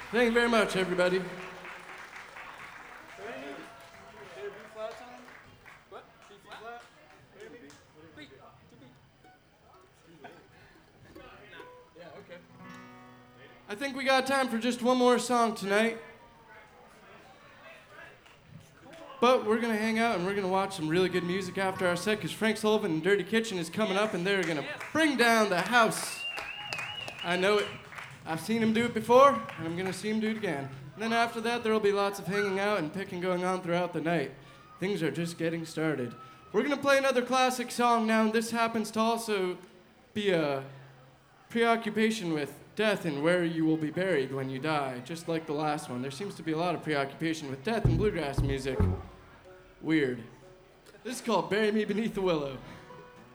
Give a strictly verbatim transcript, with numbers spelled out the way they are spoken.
Thank you very much, everybody. I think we got time for just one more song tonight. But we're going to hang out and we're going to watch some really good music after our set because Frank Sullivan and Dirty Kitchen is coming up and they're going to bring down the house. I know it. I've seen him do it before and I'm going to see him do it again. And then after that, there will be lots of hanging out and picking going on throughout the night. Things are just getting started. We're going to play another classic song now, and this happens to also be a preoccupation with death and where you will be buried when you die, just like the last one. There seems to be a lot of preoccupation with death in bluegrass music. Weird. This is called Bury Me Beneath the Willow.